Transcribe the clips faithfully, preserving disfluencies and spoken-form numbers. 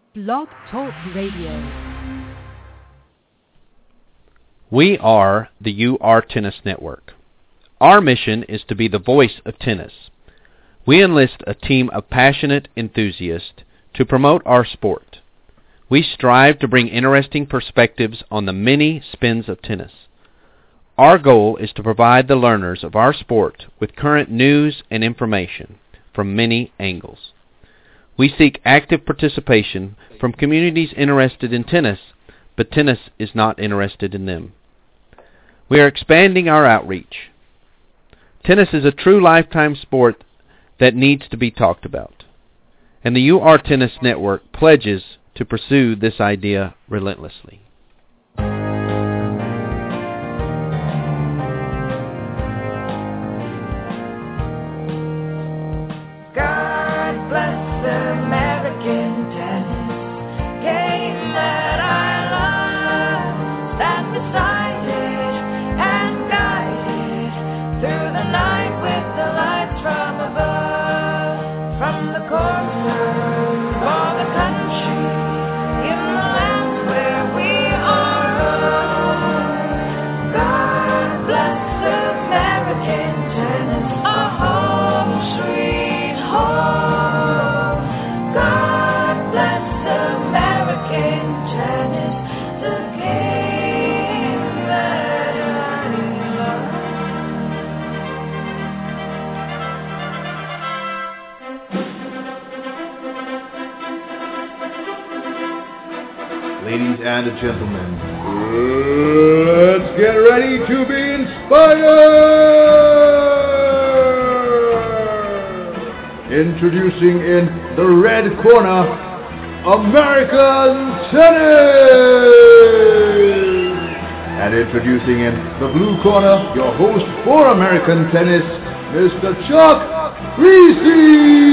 Blog Talk Radio. We are the U R Tennis Network. Our mission is to be the voice of tennis. We enlist a team of passionate enthusiasts to promote our sport. We strive to bring interesting perspectives on the many spins of tennis. Our goal is to provide the learners of our sport with current news and information from many angles. We seek active participation from communities interested in tennis, but tennis is not interested in them. We are expanding our outreach. Tennis is a true lifetime sport that needs to be talked about, and the U R Tennis Network pledges to pursue this idea relentlessly. Ladies and gentlemen, let's get ready to be inspired! Introducing in the red corner, American Tennis! And introducing in the blue corner, your host for American Tennis, Mister Chuck Creasy!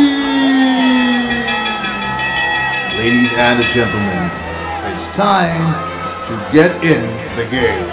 Ladies and gentlemen, it's time to get in the game.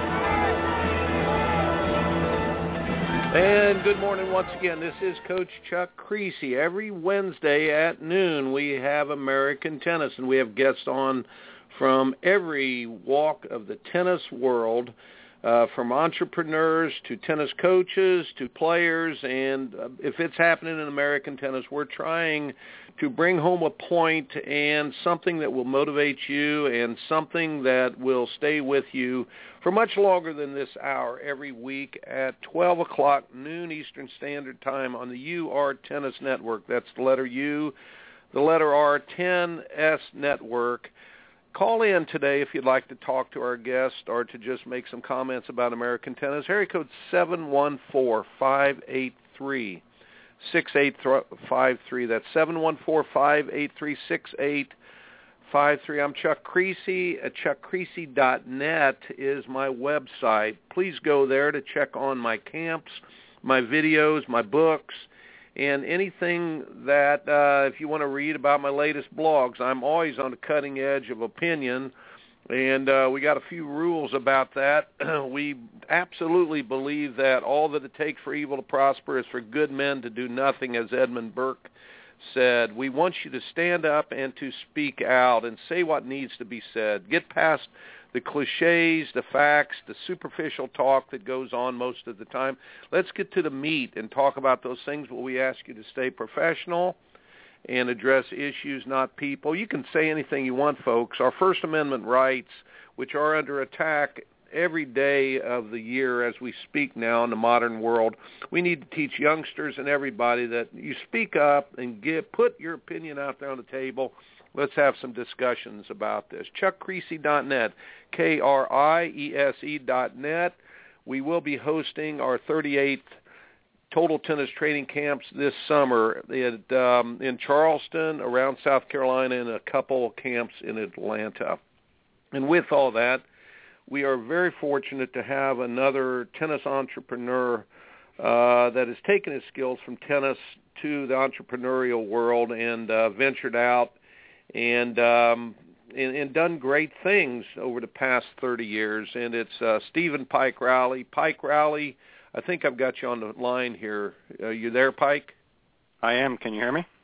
And good morning once again. This is Coach Chuck Creasy. Every Wednesday at noon we have American Tennis, and we have guests on from every walk of the tennis world, uh, from entrepreneurs to tennis coaches to players. And uh, if it's happening in American tennis, we're trying to bring home a point and something that will motivate you and something that will stay with you for much longer than this hour every week at twelve o'clock noon Eastern Standard Time on the U R Tennis Network. That's the letter U, the letter R, ten S Network. Call in today if you'd like to talk to our guest or to just make some comments about American tennis. Area code seven one four, five eight three, six eight five three. That's seven one four, five eight three, six eight five three. I'm Chuck Creasy. At chuck creasy dot net is my website. Please go there to check on my camps, my videos, my books, and anything that, uh, if you want to read about my latest blogs. I'm always on the cutting edge of opinion, and uh, we got a few rules about that. We absolutely believe that all that it takes for evil to prosper is for good men to do nothing, as Edmund Burke said. We want you to stand up and to speak out and say what needs to be said. Get past the cliches, the facts, the superficial talk that goes on most of the time. Let's get to the meat and talk about those things where we ask you to stay professional and address issues, not people. You can say anything you want, folks. Our First Amendment rights, which are under attack every day of the year as we speak now in the modern world, we need to teach youngsters and everybody that you speak up and get, put your opinion out there on the table. Let's have some discussions about this. chuck creasy dot net, K R I E S E dot net. We will be hosting our thirty-eighth Total Tennis Training Camps this summer at, um, in Charleston, around South Carolina, and a couple camps in Atlanta. And with all that, we are very fortunate to have another tennis entrepreneur uh, that has taken his skills from tennis to the entrepreneurial world and uh, ventured out and, um, and and done great things over the past thirty years. And it's uh, Stephen Pike Rowley. Pike Rowley, I think I've got you on the line here. Are you there, Pike? I am. Can you hear me?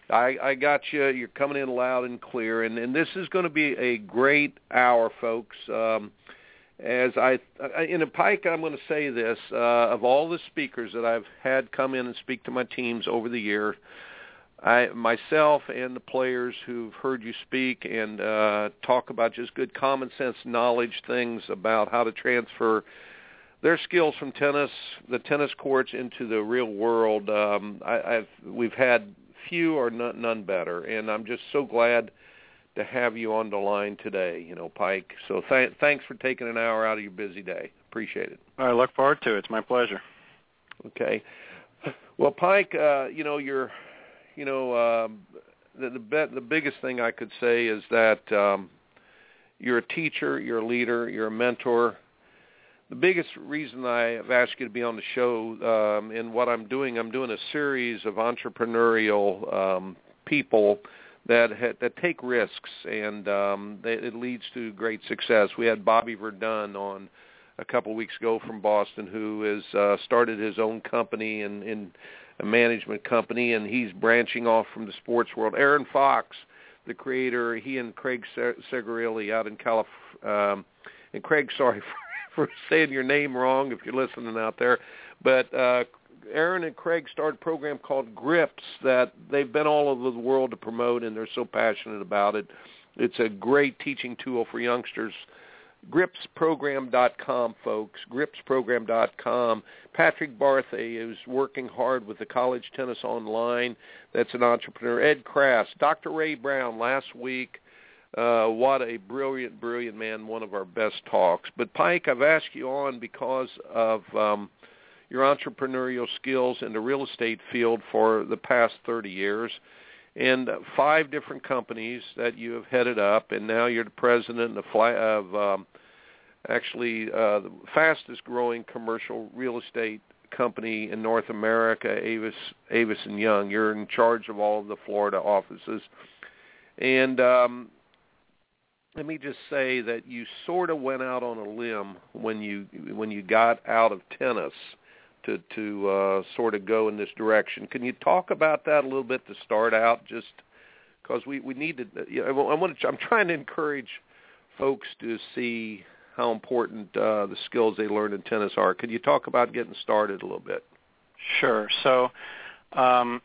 I, I got you. You're coming in loud and clear, and, and this is going to be a great hour, folks. Um, as I, in a Pike, I'm going to say this, uh, of all the speakers that I've had come in and speak to my teams over the year, I, myself and the players who've heard you speak and uh, talk about just good common sense knowledge, things about how to transfer their skills from tennis, the tennis courts, into the real world. Um, I, I've, we've had few or none, none better, and I'm just so glad to have you on the line today, you know, Pike. So th- thanks for taking an hour out of your busy day. Appreciate it. I look forward to it. It's my pleasure. Okay. Well, Pike, uh, you know, you're, you know, uh, the the, be- the biggest thing I could say is that um, you're a teacher, you're a leader, you're a mentor. The biggest reason I've asked you to be on the show, um, and what I'm doing, I'm doing a series of entrepreneurial um, people that ha- that take risks, and um, they, it leads to great success. We had Bobby Verdun on a couple weeks ago from Boston, who has uh, started his own company and in a management company, and he's branching off from the sports world. Aaron Fox, the creator, he and Craig Segurilli out in California, um, and Craig, sorry for for saying your name wrong if you're listening out there, but uh, Aaron and Craig started a program called Grips that they've been all over the world to promote, and they're so passionate about it. It's a great teaching tool for youngsters. grips program dot com, folks, grips program dot com. Patrick Barthay is working hard with the College Tennis Online. That's an entrepreneur. Ed Krass, Doctor Ray Brown last week. Uh, what a brilliant, brilliant man, one of our best talks. But, Pike, I've asked you on because of um, your entrepreneurial skills in the real estate field for the past thirty years, and five different companies that you have headed up, and now you're the president of, fly, of um, actually uh, the fastest-growing commercial real estate company in North America, Avis, Avis and Young. You're in charge of all of the Florida offices. And um, let me just say that you sort of went out on a limb when you when you got out of tennis to to uh, sort of go in this direction. Can you talk about that a little bit to start out? Just because we we need to, you know, I want to, I'm trying to encourage folks to see how important uh, the skills they learn in tennis are. Can you talk about getting started a little bit? Sure. So um,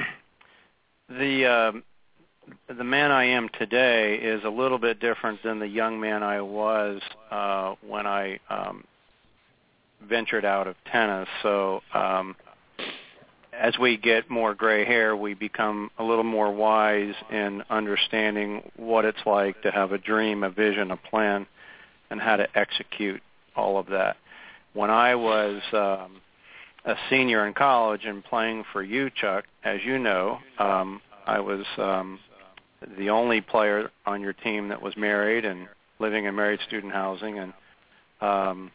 the uh, the man I am today is a little bit different than the young man I was uh, when I um, ventured out of tennis. So um, as we get more gray hair, we become a little more wise in understanding what it's like to have a dream, a vision, a plan, and how to execute all of that. When I was um, a senior in college and playing for you, Chuck, as you know, um, I was um, the only player on your team that was married and living in married student housing, and um,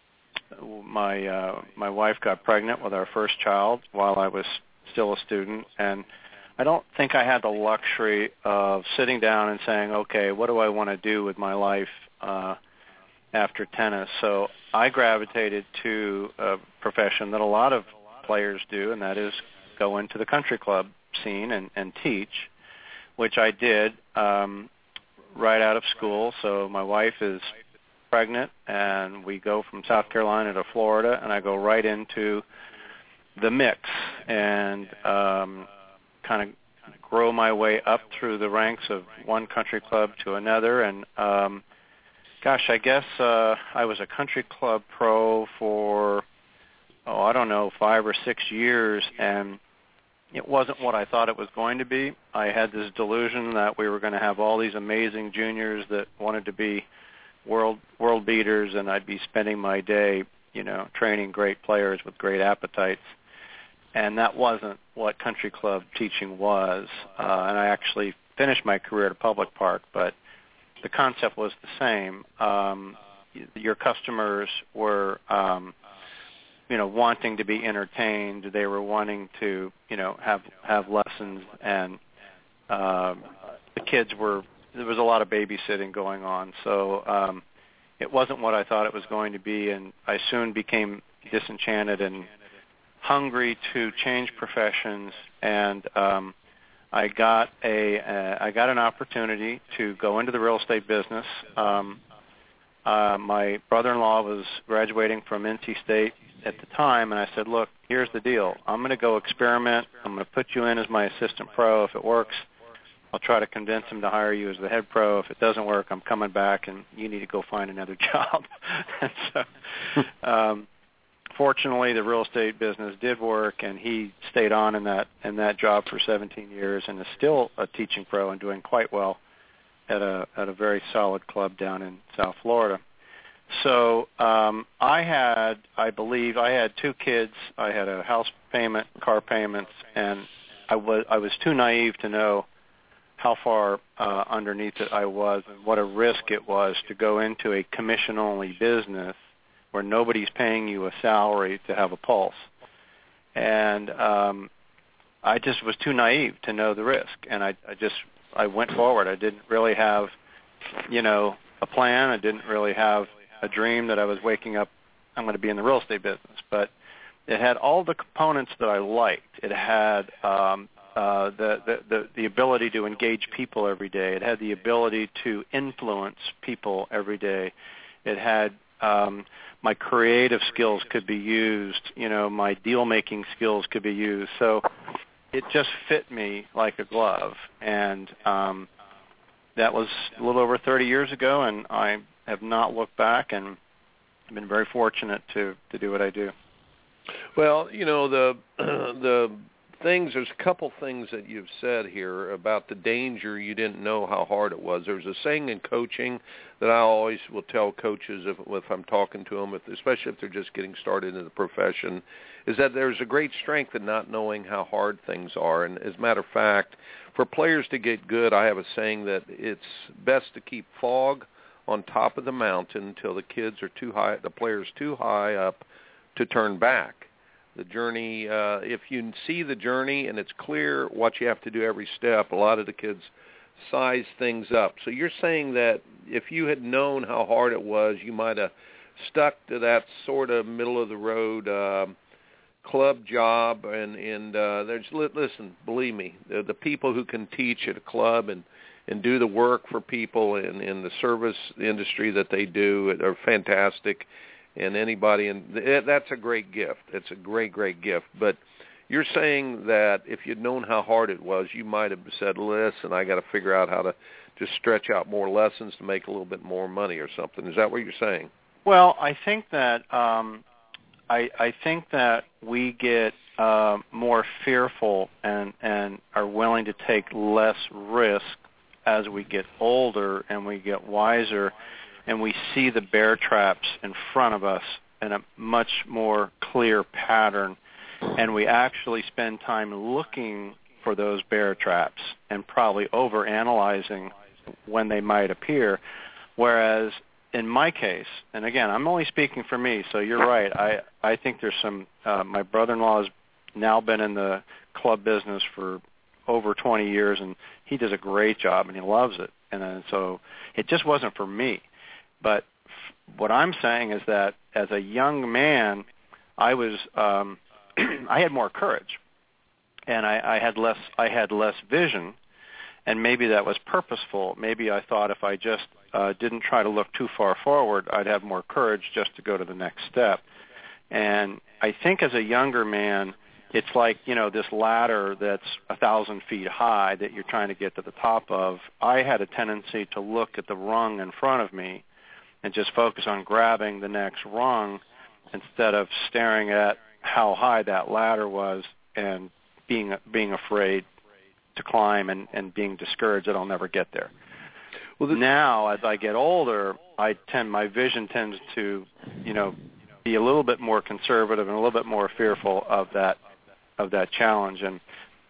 my uh, my wife got pregnant with our first child while I was still a student, and I don't think I had the luxury of sitting down and saying, okay, what do I want to do with my life uh, after tennis? So I gravitated to a profession that a lot of players do, and that is go into the country club scene and, and teach, which I did um, right out of school. So my wife is pregnant, and we go from South Carolina to Florida, and I go right into the mix and um, kind of grow my way up through the ranks of one country club to another. And um, gosh, I guess uh, I was a country club pro for, oh, I don't know, five or six years, and it wasn't what I thought it was going to be. I had this delusion that we were going to have all these amazing juniors that wanted to be world world beaters, and I'd be spending my day, you know, training great players with great appetites. And that wasn't what country club teaching was. Uh, and I actually finished my career at a public park, but the concept was the same. Um, your customers were um, you know, wanting to be entertained. They were wanting to, you know, have have lessons, and uh, the kids were, there was a lot of babysitting going on. So um, it wasn't what I thought it was going to be, and I soon became disenchanted and hungry to change professions. And um, I got a uh, I got an opportunity to go into the real estate business. Um, uh, my brother-in-law was graduating from N C State at the time, and I said, look, here's the deal. I'm going to go experiment. I'm going to put you in as my assistant pro. If it works, I'll try to convince him to hire you as the head pro. If it doesn't work, I'm coming back, and you need to go find another job. And so, um, fortunately, the real estate business did work, and he stayed on in that in that job for seventeen years, and is still a teaching pro and doing quite well at a at a very solid club down in South Florida. So um, I had, I believe, I had two kids. I had a house payment, car payments, and I was I was too naive to know how far uh, underneath it I was and what a risk it was to go into a commission-only business where nobody's paying you a salary to have a pulse. And um, I just was too naive to know the risk, and I, I just I went forward. I didn't really have, you know, a plan. I didn't really have a dream that I was waking up, I'm going to be in the real estate business. But it had all the components that I liked. It had um, Uh, the, the, the, the ability to engage people every day. It had the ability to influence people every day. It had um, my creative skills could be used. You know, my deal-making skills could be used. So it just fit me like a glove. And um, that was a little over thirty years ago, and I have not looked back, and I've been very fortunate to, to do what I do. Well, you know, the the things, there's a couple things that you've said here about the danger. You didn't know how hard it was. There's a saying in coaching that I always will tell coaches if, if I'm talking to them, if, especially if they're just getting started in the profession, is that there's a great strength in not knowing how hard things are. And as a matter of fact, for players to get good, I have a saying that it's best to keep fog on top of the mountain until the kids are too high, the players too high up to turn back. The journey, uh, if you see the journey and it's clear what you have to do every step, a lot of the kids size things up. So you're saying that if you had known how hard it was, you might have stuck to that sort of middle-of-the-road uh, club job. And, and uh, there's listen, believe me, the, the people who can teach at a club and, and do the work for people in, in the service industry that they do are fantastic. And anybody, and that's a great gift. It's a great, great gift. But you're saying that if you'd known how hard it was, you might have said, listen, I got to figure out how to just stretch out more lessons to make a little bit more money or something. Is that what you're saying? Well, I think that um, I, I think that we get uh, more fearful and, and are willing to take less risk as we get older and we get wiser, and we see the bear traps in front of us in a much more clear pattern, and we actually spend time looking for those bear traps and probably overanalyzing when they might appear. Whereas in my case, and again, I'm only speaking for me, so you're right, I, I think there's some, uh, my brother-in-law has now been in the club business for over twenty years, and he does a great job, and he loves it. And uh, so it just wasn't for me. But f- what I'm saying is that as a young man, I was um, I had more courage, and I, I had less I had less vision, and maybe that was purposeful. Maybe I thought if I just uh, didn't try to look too far forward, I'd have more courage just to go to the next step. And I think as a younger man, it's like, you know, this ladder that's a thousand feet high that you're trying to get to the top of. I had a tendency to look at the rung in front of me and just focus on grabbing the next rung instead of staring at how high that ladder was and being being afraid to climb and, and being discouraged that I'll never get there. Well, now, as I get older, I tend my vision tends to, you know, be a little bit more conservative and a little bit more fearful of that of that challenge. And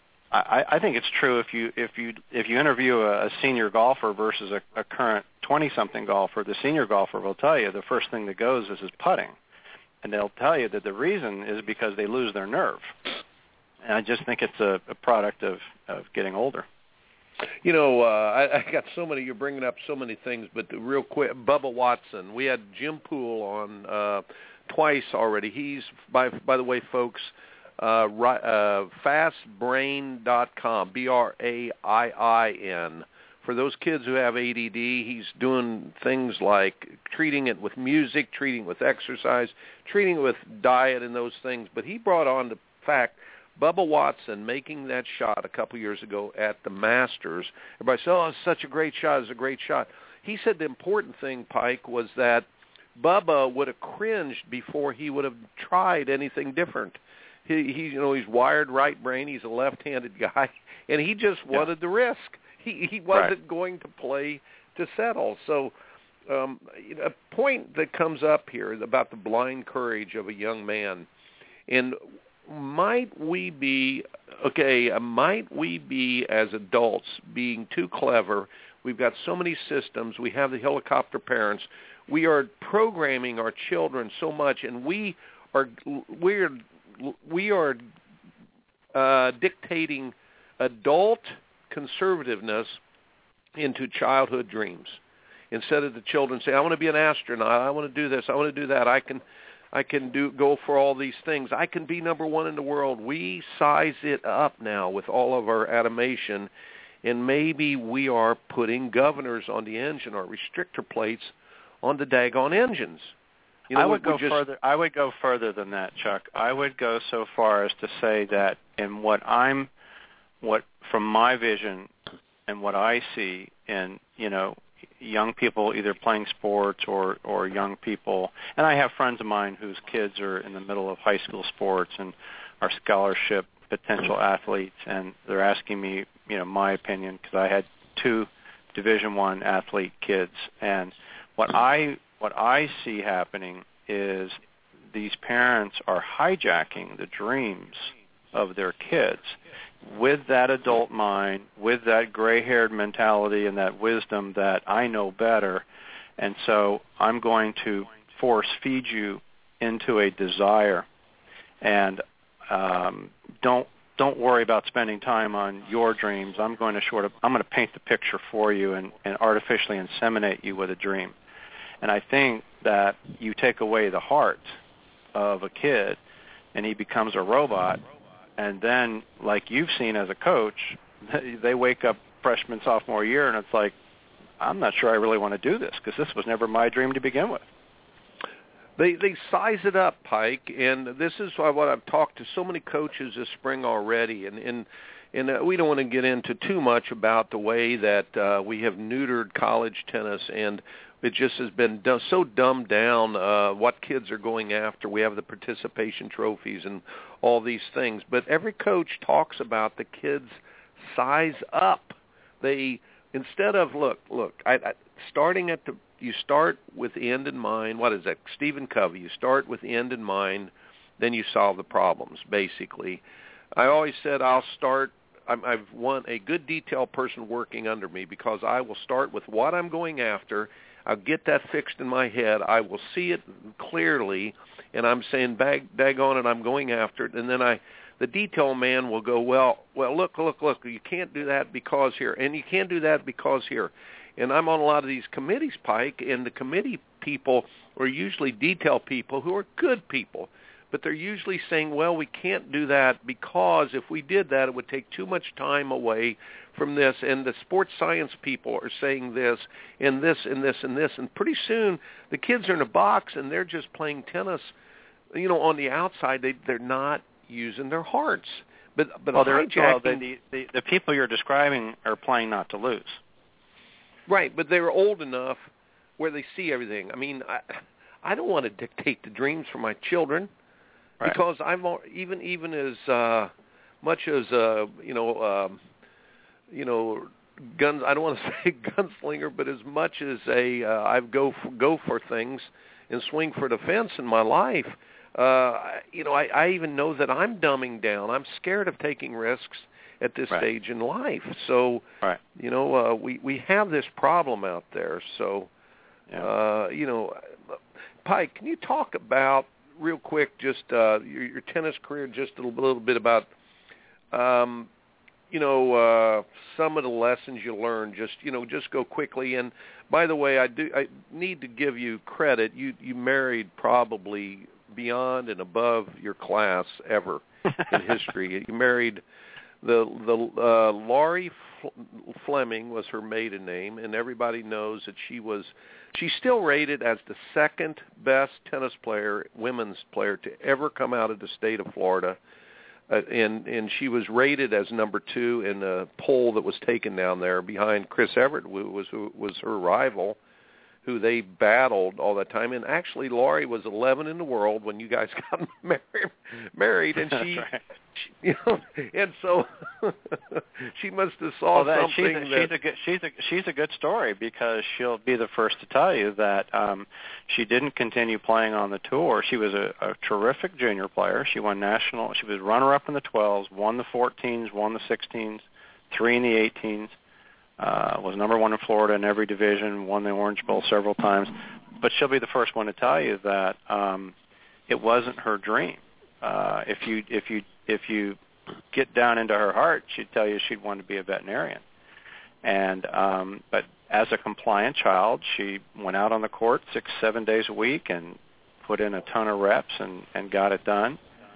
I, I think it's true if you if you if you interview a, a senior golfer versus a, a current twenty-something golfer, the senior golfer will tell you the first thing that goes is his putting, and they'll tell you that the reason is because they lose their nerve. And I just think it's a, a product of, of getting older. You know, uh, I, I got so many. You're bringing up so many things, but the real quick, Bubba Watson. We had Jim Poole on uh, twice already. He's by by the way, folks. uh, ri- uh, fast brain dot com, B R A I I N. For those kids who have A D D, he's doing things like treating it with music, treating it with exercise, treating it with diet and those things. But he brought on the fact, Bubba Watson making that shot a couple years ago at the Masters. Everybody said, oh, it's such a great shot, it's a great shot. He said the important thing, Pike, was that Bubba would have cringed before he would have tried anything different. He, he you know, he's wired right brain, he's a left-handed guy, and he just wanted yeah. the risk. He he wasn't right. going to play to settle. So um, a point that comes up here is about the blind courage of a young man. And might we be, okay, uh, might we be as adults being too clever? We've got so many systems. We have the helicopter parents. We are programming our children so much, and we are we're we are uh, dictating adult conservativeness into childhood dreams. Instead of the children say, I want to be an astronaut, I want to do this, I want to do that, I can I can do go for all these things, I can be number one in the world. We size it up now with all of our animation, and maybe we are putting governors on the engine or restrictor plates on the daggone engines. You know, I would go just, further. I would go further than that, Chuck. I would go so far as to say that in what I'm What from my vision and what I see in, you know, young people either playing sports or, or young people, and I have friends of mine whose kids are in the middle of high school sports and are scholarship potential athletes, and they're asking me, you know, my opinion because I had two Division One athlete kids, and what I what I see happening is these parents are hijacking the dreams of their kids with that adult mind, with that gray-haired mentality and that wisdom that I know better, and so I'm going to force feed you into a desire, and um, don't don't worry about spending time on your dreams. I'm going to sort of I'm going to paint the picture for you and, and artificially inseminate you with a dream. And I think that you take away the heart of a kid, and he becomes a robot. And then, like you've seen as a coach, they wake up freshman, sophomore year, and it's like, I'm not sure I really want to do this because this was never my dream to begin with. They they size it up, Pike, and this is what I've talked to so many coaches this spring already, and and, and uh, we don't want to get into too much about the way that uh, we have neutered college tennis, and it just has been done, so dumbed down uh, what kids are going after. We have the participation trophies and all these things, but every coach talks about the kids size up. They instead of look, look, I, I, starting at the you start with the end in mind. What is that? Stephen Covey. You start with the end in mind, then you solve the problems. Basically, I always said I'll start. I'm, I've want a good detail person working under me because I will start with what I'm going after. I'll get that fixed in my head. I will see it clearly, and I'm saying, bag, daggone it, I'm going after it. And then I, the detail man will go, well, well, look, look, look, you can't do that because here, and you can't do that because here. And I'm on a lot of these committees, Pike, and the committee people are usually detail people who are good people, but they're usually saying, well, we can't do that because if we did that, it would take too much time away from this, and the sports science people are saying this and this and this and this, and pretty soon the kids are in a box and they're just playing tennis, you know, on the outside. They, they're not using their hearts. But, but well, hijacking... well the, the, the people you're describing are playing not to lose. Right, but they're old enough where they see everything. I mean, I, I don't want to dictate the dreams for my children right. because I'm even even as uh, much as uh, you know, um, you know, guns. I don't want to say gunslinger, but as much as a uh, I go for, go for things and swing for the fence in my life. Uh, you know, I, I even know that I'm dumbing down. I'm scared of taking risks at this right. stage in life. So, right. you know, uh, we, we have this problem out there. So, yeah. uh, you know, Pike, can you talk about, real quick, just uh, your, your tennis career, just a little, little bit about, um, you know, uh, some of the lessons you learned, just, you know, just go quickly. And, by the way, I do I need to give you credit. You, you married probably beyond and above your class ever in history. You married the the uh, Laurie Fleming was her maiden name, and everybody knows that she was she's still rated as the second best tennis player, women's player, to ever come out of the state of Florida. Uh, and and she was rated as number two in a poll that was taken down there behind Chris Evert, who was who was her rival, who they battled all that time. And actually, Laurie was eleven in the world when you guys got married, married and she, right. she, you know, and so she must have saw well, that, something. She's a, that, she's a good she's a she's a good story, because she'll be the first to tell you that um, she didn't continue playing on the tour. She was a, a terrific junior player. She won national. She was runner-up in the twelves, won the fourteens, won the sixteens, three in the eighteens. Uh, was number one in Florida in every division, won the Orange Bowl several times. But she'll be the first one to tell you that um, it wasn't her dream. Uh, if you if you if you get down into her heart, she'd tell you she'd want to be a veterinarian. And um, but as a compliant child, she went out on the court six seven days a week and put in a ton of reps and, and got it done.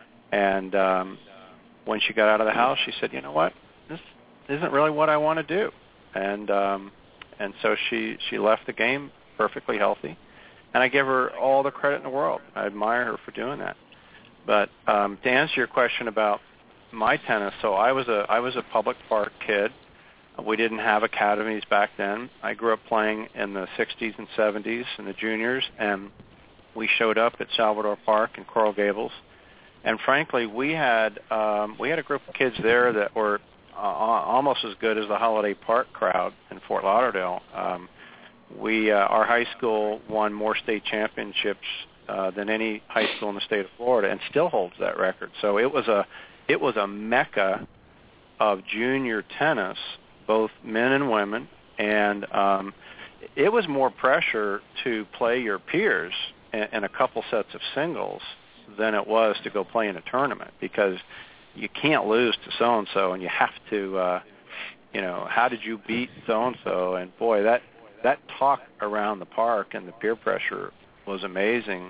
And um, when she got out of the house, she said, "You know what? This isn't really what I want to do." And um, and so she, she left the game perfectly healthy, and I give her all the credit in the world. I admire her for doing that. But um, to answer your question about my tennis, so I was a I was a public park kid. We didn't have academies back then. I grew up playing in the sixties and seventies in the juniors, and we showed up at Salvador Park in Coral Gables. And frankly, we had um, we had a group of kids there that were Uh, almost as good as the Holiday Park crowd in Fort Lauderdale. Um, we, uh, our high school won more state championships uh, than any high school in the state of Florida, and still holds that record. So it was a, it was a mecca of junior tennis, both men and women, and um, it was more pressure to play your peers in, in a couple sets of singles than it was to go play in a tournament, because you can't lose to so-and-so, and you have to, uh, you know, how did you beat so-and-so? And, boy, that that talk around the park and the peer pressure was amazing.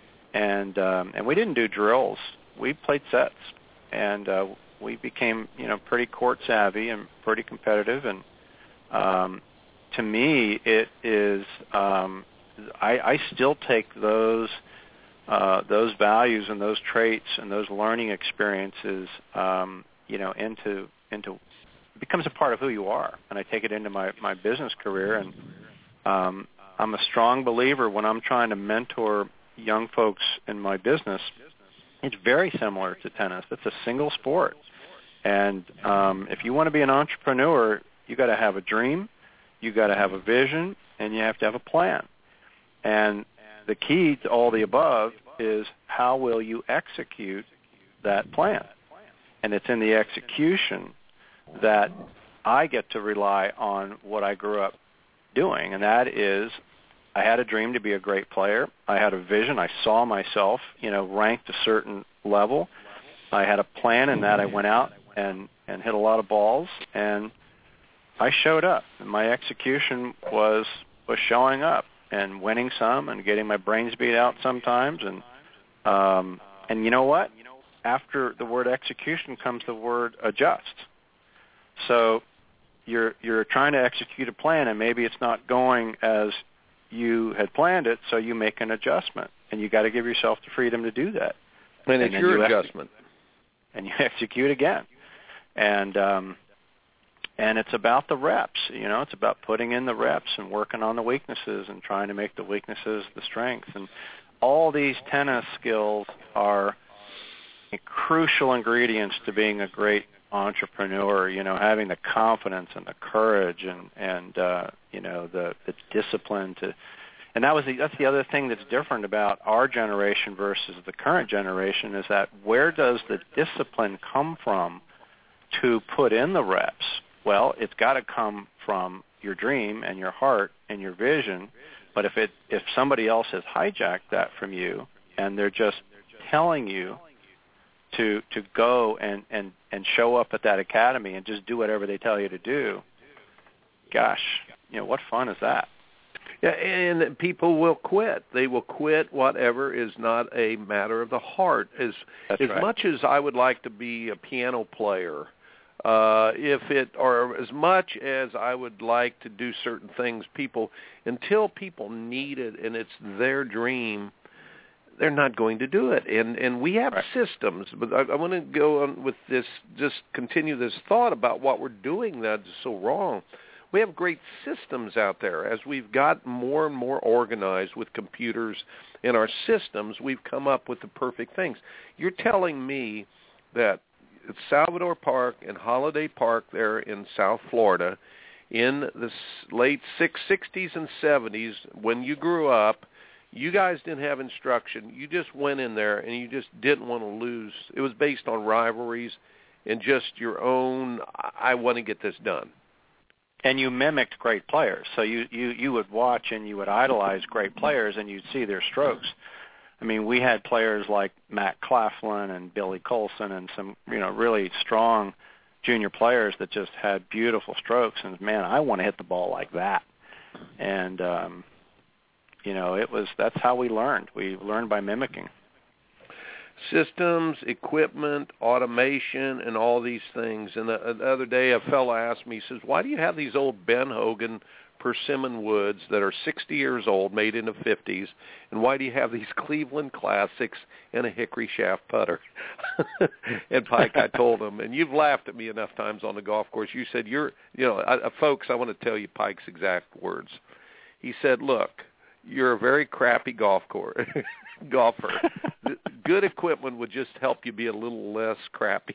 And um, and we didn't do drills. We played sets, and uh, we became, you know, pretty court-savvy and pretty competitive. And um, to me, it is um, I, I still take those – Uh, those values and those traits and those learning experiences, um, you know, into into it becomes a part of who you are, and I take it into my, my business career. And um, I'm a strong believer when I'm trying to mentor young folks in my business. It's very similar to tennis. It's a single sport, and um, if you want to be an entrepreneur, you got to have a dream, you got to have a vision, and you have to have a plan. And the key to all the above is how will you execute that plan? And it's in the execution that I get to rely on what I grew up doing, and that is I had a dream to be a great player. I had a vision. I saw myself, you know, ranked a certain level. I had a plan in that I went out and, and hit a lot of balls, and I showed up. And my execution was was showing up and winning some and getting my brains beat out sometimes. And um, and you know what? After the word execution comes the word adjust. So you're you're trying to execute a plan, and maybe it's not going as you had planned it, so you make an adjustment, and you got to give yourself the freedom to do that. And, and it's your you adjustment. Ex- and you execute again. And um, and it's about the reps. You know, it's about putting in the reps and working on the weaknesses and trying to make the weaknesses the strengths. And all these tennis skills are crucial ingredients to being a great entrepreneur. You know, having the confidence and the courage and and uh, you know the, the discipline to. And that was the, that's the other thing that's different about our generation versus the current generation is that where does the discipline come from to put in the reps? Well, it's got to come from your dream and your heart and your vision. But if it if somebody else has hijacked that from you and they're just telling you to to go and, and, and show up at that academy and just do whatever they tell you to do, gosh, you know, what fun is that? Yeah, and people will quit. They will quit whatever is not a matter of the heart. As That's as right. much as I would like to be a piano player, uh, if it or as much as I would like to do certain things, people until people need it and it's their dream, they're not going to do it. And and we have right. systems, but I, I want to go on with this, just continue this thought about what we're doing that's so wrong. We have great systems out there. As we've got more and more organized with computers in our systems, we've come up with the perfect things. You're telling me that at Salvador Park and Holiday Park there in South Florida, in the late sixties and seventies, when you grew up, you guys didn't have instruction. You just went in there and you just didn't want to lose. It was based on rivalries and just your own, I want to get this done. And you mimicked great players. So you, you, you would watch and you would idolize great players and you'd see their strokes. I mean, we had players like Matt Claflin and Billy Colson and some, you know, really strong junior players that just had beautiful strokes. And, man, I want to hit the ball like that. And, um, you know, it was that's how we learned. We learned by mimicking. Systems, equipment, automation, and all these things. And the, the other day a fellow asked me, he says, why do you have these old Ben Hogan Persimmon woods that are sixty years old, made in the fifties, and why do you have these Cleveland Classics and a hickory shaft putter? And Pike, I told him, and you've laughed at me enough times on the golf course, you said, you're, you know, I, folks, I want to tell you Pike's exact words. He said, look, you're a very crappy golf course. golfer. Good equipment would just help you be a little less crappy.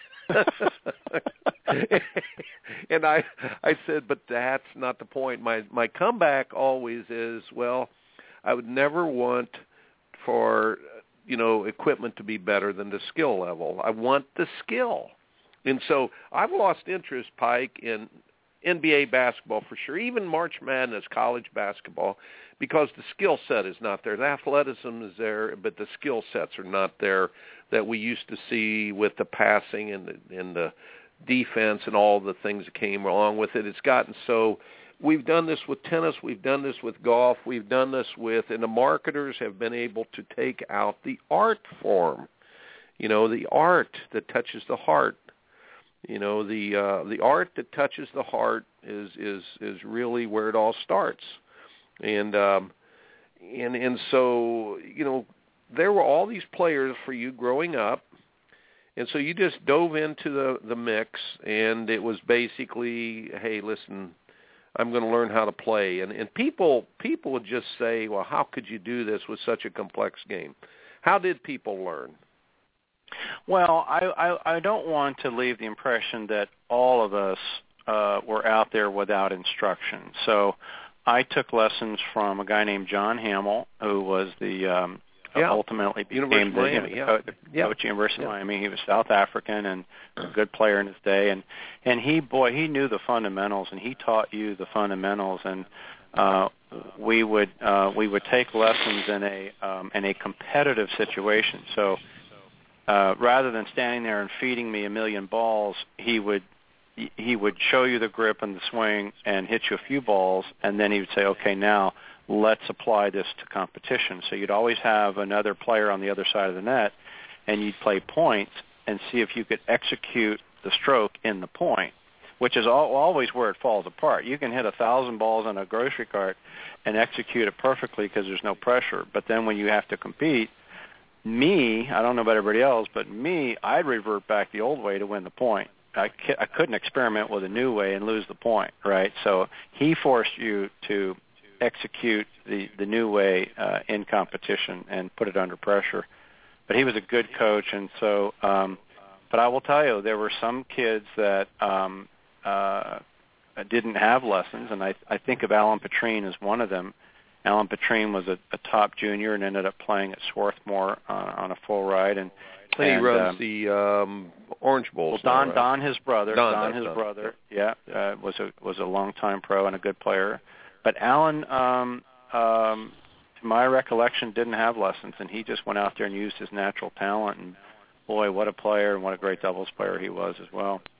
And I I said, but that's not the point. My my comeback always is, well, I would never want for, you know, equipment to be better than the skill level. I want the skill. And so I've lost interest, Pike, in N B A basketball for sure, even March Madness, college basketball, because the skill set is not there. The athleticism is there, but the skill sets are not there that we used to see with the passing and the, and the defense and all the things that came along with it. It's gotten so we've done this with tennis, we've done this with golf, we've done this with, and the marketers have been able to take out the art form, you know, the art that touches the heart. You know, the uh, the art that touches the heart is is is really where it all starts, and um, and and so you know there were all these players for you growing up, and so you just dove into the the mix, and it was basically, hey, listen, I'm going to learn how to play, and and people people would just say, well, how could you do this with such a complex game? How did people learn? Well, I, I, I don't want to leave the impression that all of us uh, were out there without instruction. So I took lessons from a guy named John Hamill, who was the um, yeah. ultimately University became the, Miami, you know, yeah. coach, yeah. coach at University yeah. of Miami. He was South African and a good player in his day, and and he boy he knew the fundamentals, and he taught you the fundamentals, and uh, we would uh, we would take lessons in a um, in a competitive situation. So. Uh, rather than standing there and feeding me a million balls, he would he would show you the grip and the swing and hit you a few balls, and then he would say, okay, now let's apply this to competition. So you'd always have another player on the other side of the net, and you'd play points and see if you could execute the stroke in the point, which is all, always where it falls apart. You can hit a thousand balls on a grocery cart and execute it perfectly because there's no pressure, but then when you have to compete, me, I don't know about everybody else, but me, I'd revert back the old way to win the point. I, I couldn't experiment with a new way and lose the point, right? So he forced you to execute the, the new way uh, in competition and put it under pressure. But he was a good coach, and so, um, but I will tell you, there were some kids that um, uh, didn't have lessons, and I, I think of Alan Petrine as one of them. Alan Petrine was a, a top junior and ended up playing at Swarthmore uh, on a full ride. And, and he and, runs um, the um, Orange Bowls. Well, Don, now, right? Don, his brother, Don, Don, his Don. brother, yeah, uh, was a was a longtime pro and a good player. But Alan, um, um, to my recollection, didn't have lessons, and he just went out there and used his natural talent. And boy, what a player and what a great doubles player he was as well.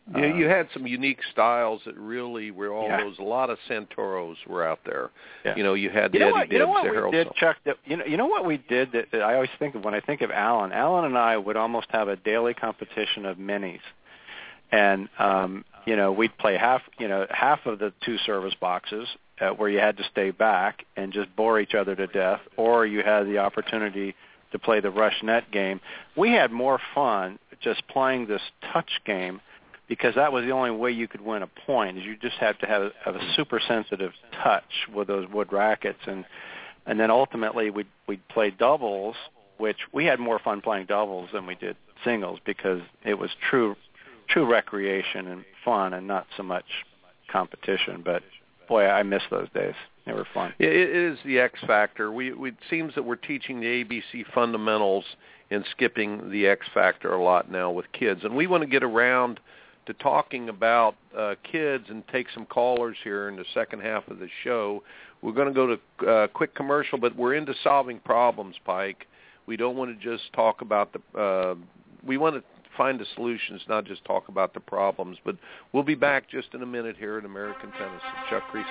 Yeah, uh, you had some unique styles that really were all yeah. those. A lot of Santoros were out there. Yeah. You know, you had you the know Eddie what, Dibbs, you know what the we Harold. did, Chuck? That, you know, you know what we did that, that I always think of when I think of Alan. Alan and I would almost have a daily competition of minis, and um, you know, we'd play half, you know, half of the two service boxes uh, where you had to stay back and just bore each other to death, or you had the opportunity to play the rush net game. We had more fun just playing this touch game because that was the only way you could win a point. Is you just had to have, have a super sensitive touch with those wood rackets, and and then ultimately we'd we'd play doubles, which we had more fun playing doubles than we did singles because it was true true recreation and fun and not so much competition. But boy, I miss those days. They were fun. Yeah, it is the X factor. We, we it seems that we're teaching the A B C fundamentals and skipping the X factor a lot now with kids. And we want to get around to talking about uh, kids and take some callers here in the second half of the show. We're going to go to uh, quick commercial, but we're into solving problems, Pike. We don't want to just talk about the uh, – we want to find the solutions, not just talk about the problems. But we'll be back just in a minute here at American Tennis. Chuck Kriese.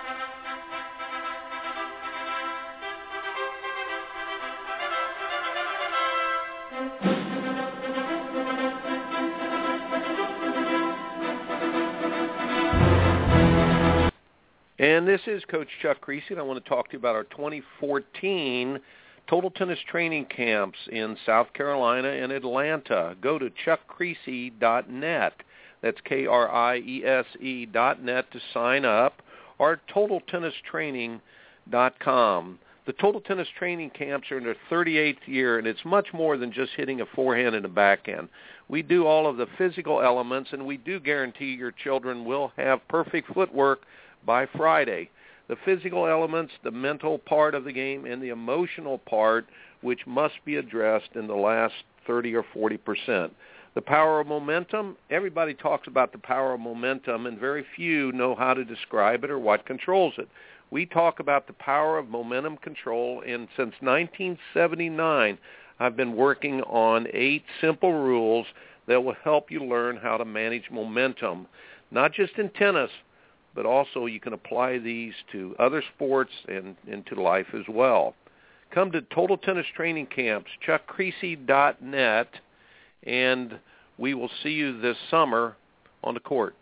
And this is Coach Chuck Kriese, and I want to talk to you about our twenty fourteen Total Tennis Training Camps in South Carolina and Atlanta. Go to chuck kriese dot net. That's K R I E S E dot net to sign up, or total tennis training dot com. The Total Tennis Training Camps are in their thirty-eighth year, and it's much more than just hitting a forehand and a backhand. We do all of the physical elements, and we do guarantee your children will have perfect footwork by Friday. The physical elements, the mental part of the game, and the emotional part, which must be addressed in the last thirty or forty percent. The power of momentum, everybody talks about the power of momentum, and very few know how to describe it or what controls it. We talk about the power of momentum control, and since nineteen seventy-nine, I've been working on eight simple rules that will help you learn how to manage momentum, not just in tennis, but also you can apply these to other sports and into life as well. Come to Total Tennis Training Camps, chuck kriese dot net, and we will see you this summer on the court.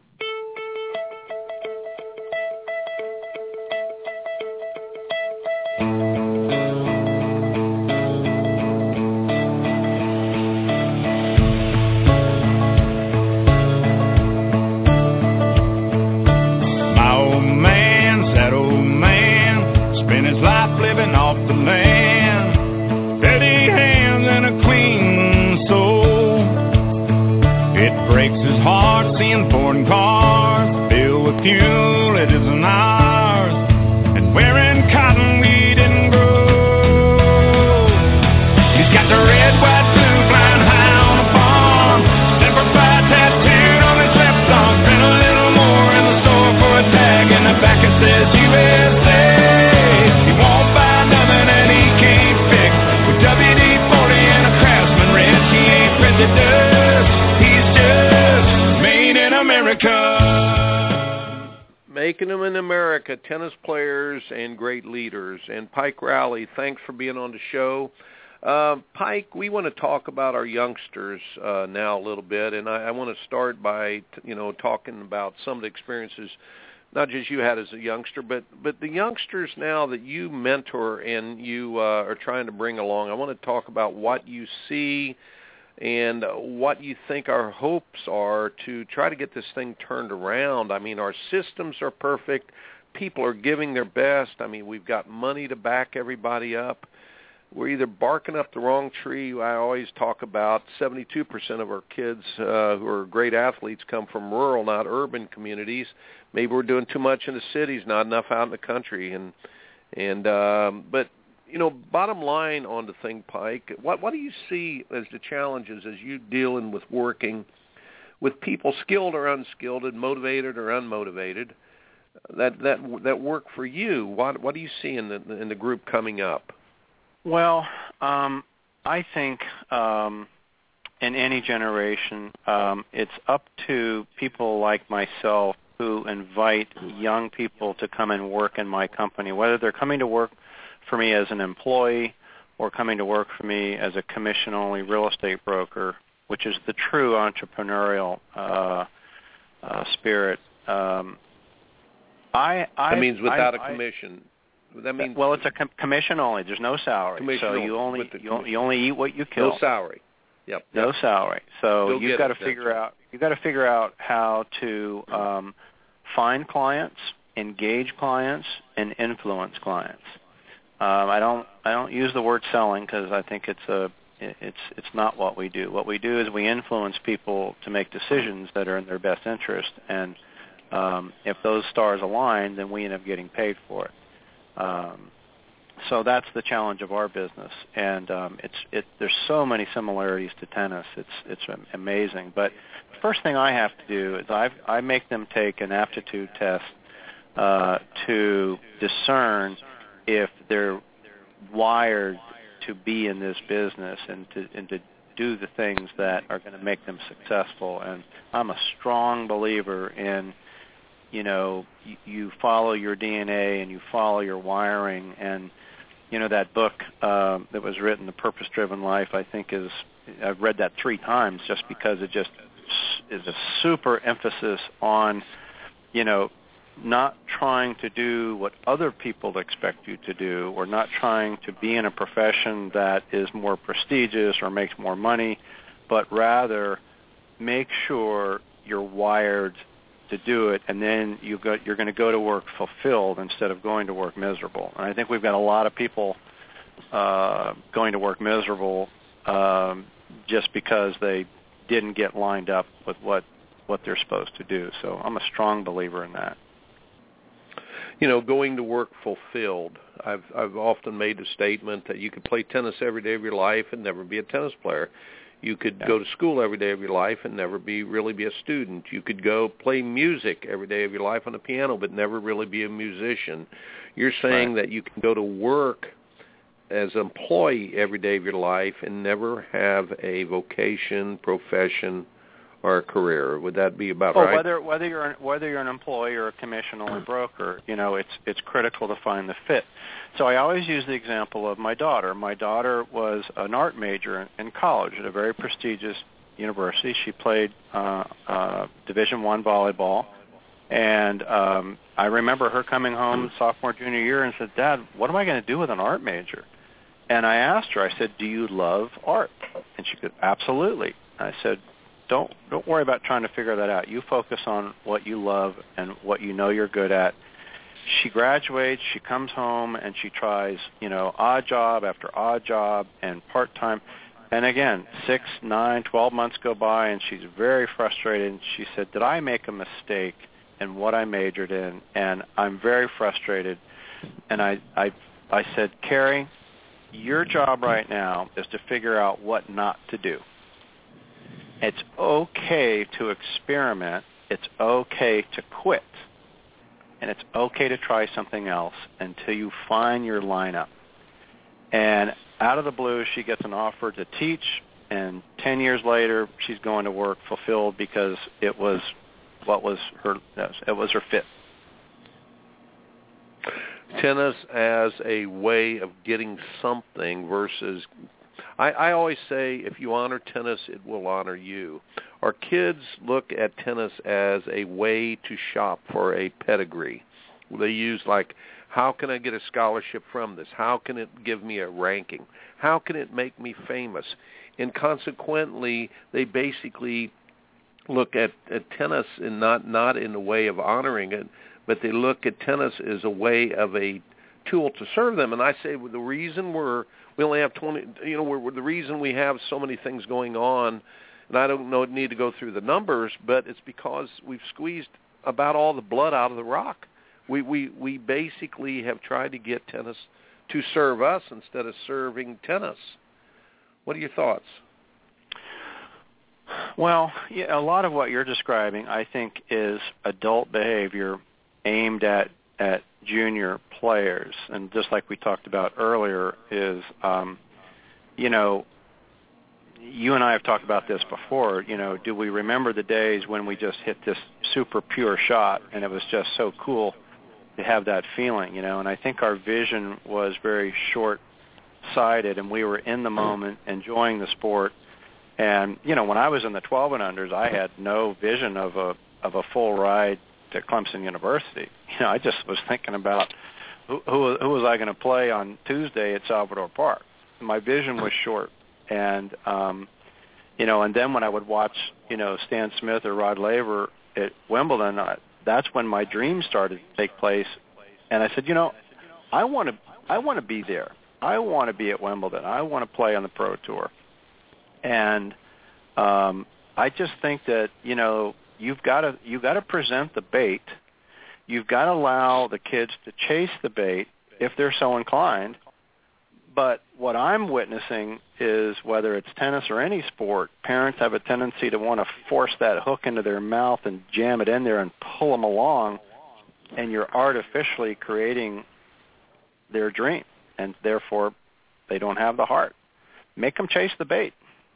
Making them in America, tennis players and great leaders. And Pike Rowley, thanks for being on the show. Uh, Pike, we want to talk about our youngsters uh, now a little bit, and I, I want to start by, you know, talking about some of the experiences, not just you had as a youngster, but but the youngsters now that you mentor and you uh, are trying to bring along. I want to talk about what you see and what you think our hopes are to try to get this thing turned around. I mean, our systems are perfect. People are giving their best. I mean, we've got money to back everybody up. We're either barking up the wrong tree. I always talk about seventy-two percent of our kids uh, who are great athletes come from rural, not urban communities. Maybe we're doing too much in the cities, not enough out in the country. And and um, but you know, bottom line on the thing, Pike, what what do you see as the challenges as you dealing with working with people skilled or unskilled, and motivated or unmotivated, that that that work for you? What what do you see in the in the group coming up? Well, um, I think um, in any generation. Um, it's up to people like myself who invite young people to come and work in my company, whether they're coming to work for me as an employee or coming to work for me as a commission-only real estate broker, which is the true entrepreneurial uh, uh, spirit. Um, I, I, that means without I, a commission. That means well, it's a com- commission only. There's no salary, so you only you, you only eat what you kill. No salary. Yep. No yep. salary. So You'll you've got to it, figure out you've got to figure out how to um, find clients, engage clients, and influence clients. Um, I don't I don't use the word selling because I think it's a it's it's not what we do. What we do is we influence people to make decisions that are in their best interest, and um, if those stars align, then we end up getting paid for it. Um, so that's the challenge of our business, and um, it's it. There's so many similarities to tennis. It's it's amazing. But the first thing I have to do is I I make them take an aptitude test uh, to discern if they're wired to be in this business and to and to do the things that are going to make them successful. And I'm a strong believer in, you know, you, you follow your D N A and you follow your wiring. And, you know, that book um, that was written, The Purpose-Driven Life, I think is, I've read that three times just because it just is a super emphasis on, you know, not trying to do what other people expect you to do, or not trying to be in a profession that is more prestigious or makes more money, but rather make sure you're wired to do it, and then you go, you're going to go to work fulfilled instead of going to work miserable. And I think we've got a lot of people uh, going to work miserable um, just because they didn't get lined up with what, what they're supposed to do. So I'm a strong believer in that. You know, going to work fulfilled. I've I've often made a statement that you could play tennis every day of your life and never be a tennis player. You could yeah. go to school every day of your life and never be really be a student. You could go play music every day of your life on the piano but never really be a musician. You're saying right. that you can go to work as an employee every day of your life and never have a vocation, profession, or a career. Would that be about well, right? Whether whether you're whether you're an employee or a commission-only broker, you know, it's it's critical to find the fit. So I always use the example of my daughter. My daughter was an art major in college at a very prestigious university. She played uh, uh, Division One volleyball, and um, I remember her coming home sophomore, junior year and said, "Dad, what am I going to do with an art major?" And I asked her, I said, "Do you love art?" And she said, "Absolutely." I said, Don't don't worry about trying to figure that out. You focus on what you love and what you know you're good at. She graduates, she comes home, and she tries, you know, odd job after odd job and part-time. And again, six, nine, twelve months go by, and she's very frustrated. And she said, did I make a mistake in what I majored in? And I'm very frustrated. And I, I, I said, Carrie, your job right now is to figure out what not to do. It's okay to experiment. It's okay to quit. And it's okay to try something else until you find your lineup. And out of the blue, she gets an offer to teach, and ten years later, she's going to work fulfilled because it was what was her, it was her fit. Tennis as a way of getting something versus... I, I always say if you honor tennis, it will honor you. Our kids look at tennis as a way to shop for a pedigree. They use like, how can I get a scholarship from this? How can it give me a ranking? How can it make me famous? And consequently, they basically look at, at tennis and not, not in a way of honoring it, but they look at tennis as a way of a tool to serve them. And I say well, the reason we're we only have twenty, you know, we're, we're the reason we have so many things going on, and I don't know need to go through the numbers, but it's because we've squeezed about all the blood out of the rock. We we we basically have tried to get tennis to serve us instead of serving tennis. What are your thoughts? Well, yeah, a lot of what you're describing, I think, is adult behavior aimed at at junior players. And just like we talked about earlier is, um, you know, you and I have talked about this before. You know, do we remember the days when we just hit this super pure shot and it was just so cool to have that feeling, you know? And I think our vision was very short-sighted, and we were in the moment, enjoying the sport. And, you know, when I was in the twelve and unders, I had no vision of a of a full ride to Clemson University. You know, I just was thinking about who, who, who was I going to play on Tuesday at Salvador Park. My vision was short. And, um, you know, and then when I would watch, you know, Stan Smith or Rod Laver at Wimbledon, I, that's when my dreams started to take place. And I said, you know, I want to I want to be there. I want to be at Wimbledon. I want to play on the Pro Tour. And um, I just think that, you know, you've got to you've got to present the bait. You've got to allow the kids to chase the bait if they're so inclined. But what I'm witnessing is, whether it's tennis or any sport, parents have a tendency to want to force that hook into their mouth and jam it in there and pull them along, and you're artificially creating their dream, and therefore they don't have the heart. Make them chase the bait.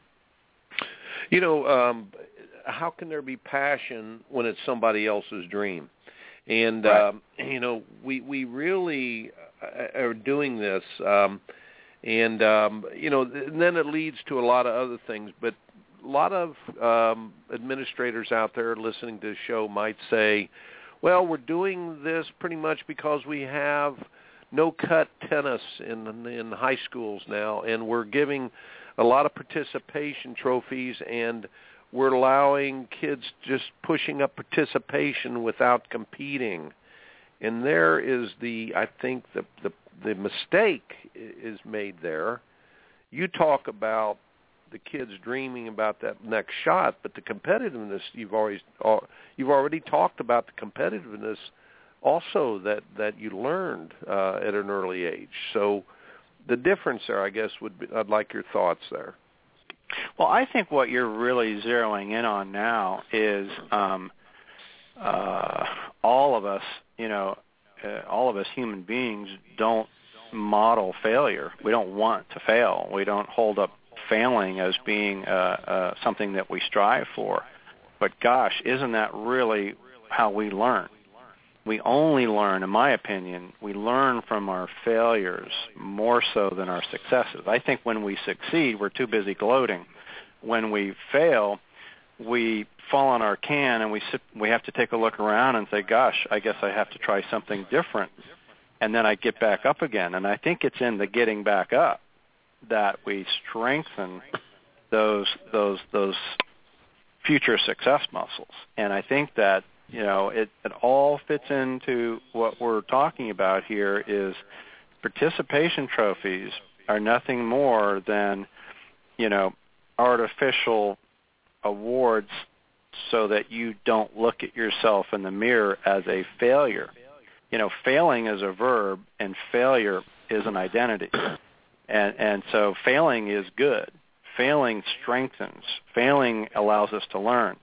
You know, um, how can there be passion when it's somebody else's dream? And, right. um, you know, we, we really are doing this, um, and, um, you know, and then it leads to a lot of other things. But a lot of um, administrators out there listening to the show might say, well, we're doing this pretty much because we have no-cut tennis in, in high schools now, and we're giving a lot of participation trophies, and we're allowing kids just pushing up participation without competing. And there is the, I think, the, the the mistake is made there. You talk about the kids dreaming about that next shot, but the competitiveness, you've always you've already talked about the competitiveness also that, that you learned uh, at an early age. So the difference there, I guess, would be, I'd like your thoughts there. Well, I think what you're really zeroing in on now is um, uh, all of us, you know, uh, all of us human beings don't model failure. We don't want to fail. We don't hold up failing as being uh, uh, something that we strive for. But gosh, isn't that really how we learn? We only learn, in my opinion, we learn from our failures more so than our successes. I think when we succeed, we're too busy gloating. When we fail, we fall on our can and we sit, we have to take a look around and say, gosh, I guess I have to try something different. And then I get back up again. And I think it's in the getting back up that we strengthen those those those future success muscles. And I think that, you know, it, it all fits into what we're talking about here is participation trophies are nothing more than, you know, artificial awards so that you don't look at yourself in the mirror as a failure. You know, failing is a verb and failure is an identity. And and so failing is good. Failing strengthens. Failing allows us to learn.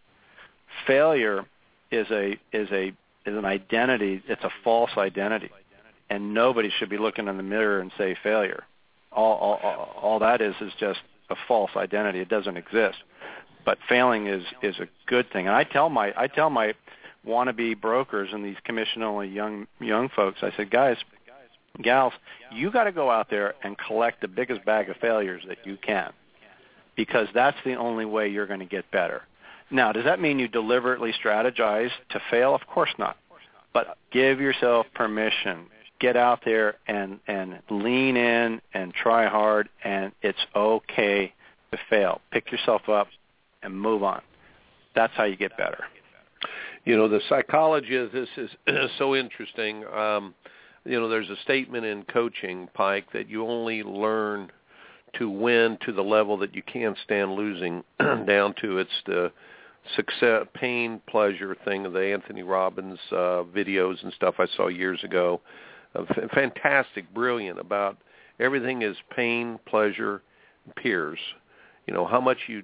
Failure is a is a is an identity. It's a false identity, and nobody should be looking in the mirror and say failure. All all, all, all that is is just a false identity. It doesn't exist. But failing is is a good thing. And I tell my I tell my wannabe brokers and these commission only young young folks, I said, guys, gals, you got to go out there and collect the biggest bag of failures that you can, because that's the only way you're going to get better. Now, does that mean you deliberately strategize to fail? Of course not. But give yourself permission. Get out there and, and lean in and try hard, and it's okay to fail. Pick yourself up and move on. That's how you get better. You know, the psychology of this is so interesting. Um, you know, there's a statement in coaching, Pike, that you only learn to win to the level that you can't stand losing down to. It's the success, pain, pleasure thing of the Anthony Robbins uh, videos and stuff I saw years ago. Uh, f- fantastic, brilliant about everything is pain, pleasure, peers. You know, how much you,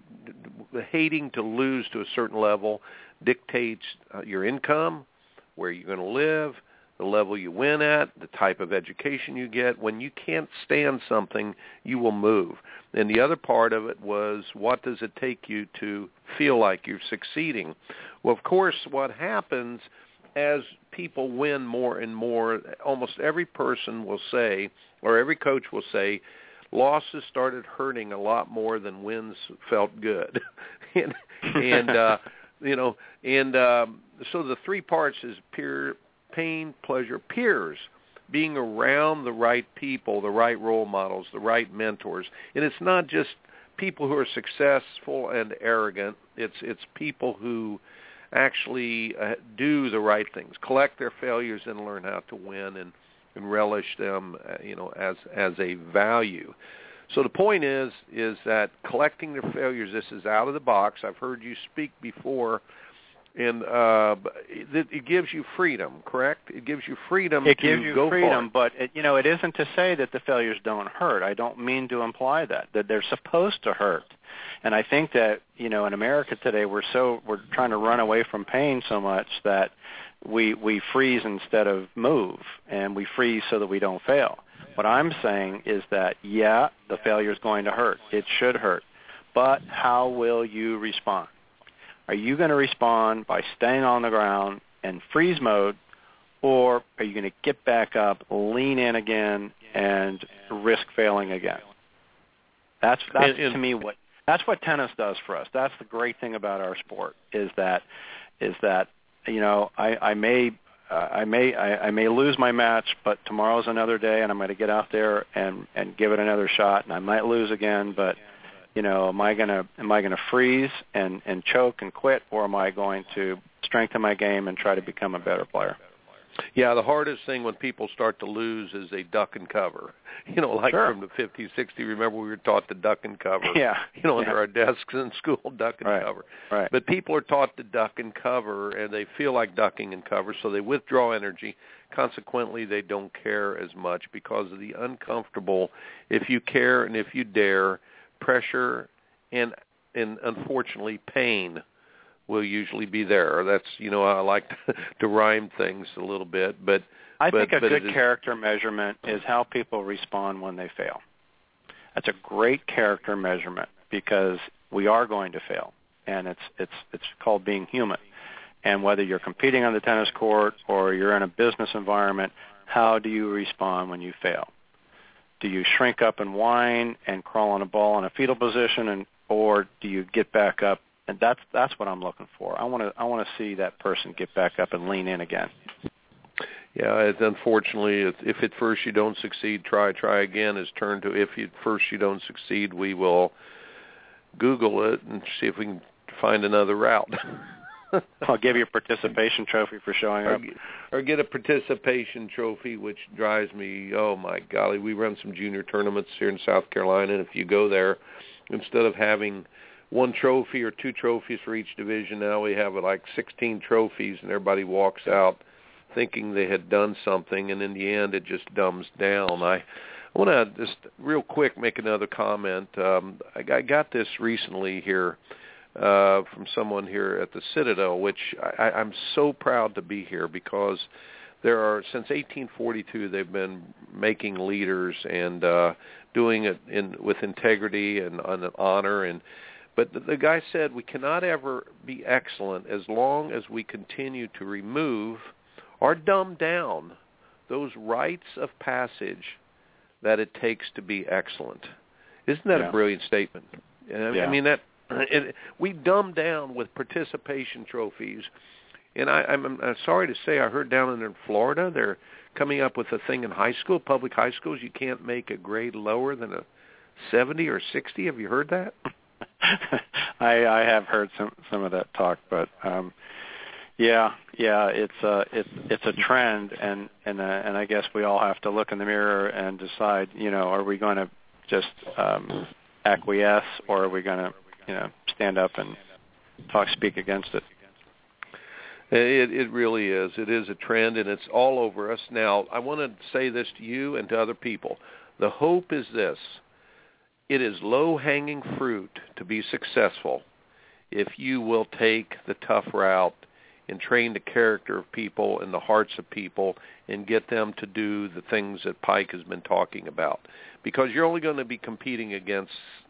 hating to lose to a certain level dictates uh, your income, where you're going to live, the level you win at, the type of education you get. When you can't stand something, you will move. And the other part of it was, what does it take you to feel like you're succeeding? Well, of course, what happens as people win more and more, almost every person will say, or every coach will say, losses started hurting a lot more than wins felt good. and, and uh, you know, and um, so the three parts is peer, pain, pleasure, peers, being around the right people, the right role models, the right mentors. And it's not just people who are successful and arrogant. It's it's people who actually uh, do the right things, collect their failures and learn how to win and, and relish them, uh, you know, as as a value. So the point is, is that collecting their failures, this is out of the box. I've heard you speak before, and uh, it, it gives you freedom, correct? It gives you freedom it to gives you go freedom, for it. But, it, you know, it isn't to say that the failures don't hurt. I don't mean to imply that, that they're supposed to hurt. And I think that, you know, in America today, we're so we're trying to run away from pain so much that we we freeze instead of move, and we freeze so that we don't fail. What I'm saying is that, yeah, the failure is going to hurt. It should hurt. But how will you respond? Are you going to respond by staying on the ground in freeze mode, or are you going to get back up, lean in again, and risk failing again? That's that's and, and, to me what that's what tennis does for us. That's the great thing about our sport is that is that you know I, I may uh, I may I, I may lose my match, but tomorrow's another day, and I'm going to get out there and, and give it another shot, and I might lose again, but you know, am I gonna am I gonna freeze and, and choke and quit, or am I going to strengthen my game and try to become a better player? Yeah, the hardest thing when people start to lose is they duck and cover. You know, like sure. from the fifties, sixties, remember we were taught to duck and cover. Yeah. You know, yeah. under our desks in school, duck and right. cover. Right. But people are taught to duck and cover, and they feel like ducking and cover, so they withdraw energy. Consequently, they don't care as much because of the uncomfortable. If you care and if you dare, pressure and and unfortunately pain will usually be there. That's, you know, I like to, to rhyme things a little bit, but I but, think a but good is, character measurement is how people respond when they fail. That's a great character measurement because we are going to fail, and it's it's it's called being human. And whether you're competing on the tennis court or you're in a business environment, how do you respond when you fail? Do you shrink up and whine and crawl on a ball in a fetal position, and or do you get back up? And that's that's what I'm looking for. I want to I want to see that person get back up and lean in again. Yeah, it's unfortunately, if at first you don't succeed, try, try again is turned to if at first you don't succeed, we will Google it and see if we can find another route. I'll give you a participation trophy for showing or, up. Or get a participation trophy, which drives me, oh, my golly. We run some junior tournaments here in South Carolina, and if you go there, instead of having one trophy or two trophies for each division, now we have like sixteen trophies, and everybody walks out thinking they had done something, and in the end it just dumbs down. I, I want to just real quick make another comment. Um, I, I got this recently here. Uh, from someone here at the Citadel, which I, I'm so proud to be here because there are, since eighteen forty-two, they've been making leaders and uh, doing it in with integrity and, and honor. And but the, the guy said we cannot ever be excellent as long as we continue to remove or dumb down those rites of passage that it takes to be excellent. Isn't that yeah. a brilliant statement? I, yeah. I mean that. It, we dumb down with participation trophies, and I, I'm, I'm sorry to say I heard down in Florida they're coming up with a thing in high school, public high schools, you can't make a grade lower than a seventy or sixty. Have you heard that? I, I have heard some some of that talk, but um, yeah, yeah, it's a it's it's a trend, and and uh, and I guess we all have to look in the mirror and decide, you know, are we going to just um, acquiesce, or are we going to you know, stand up and talk, speak against it. It, it really is. It is a trend, and it's all over us. Now, I want to say this to you and to other people. The hope is this. It is low-hanging fruit to be successful if you will take the tough route and train the character of people and the hearts of people and get them to do the things that Pike has been talking about. Because you're only going to be competing against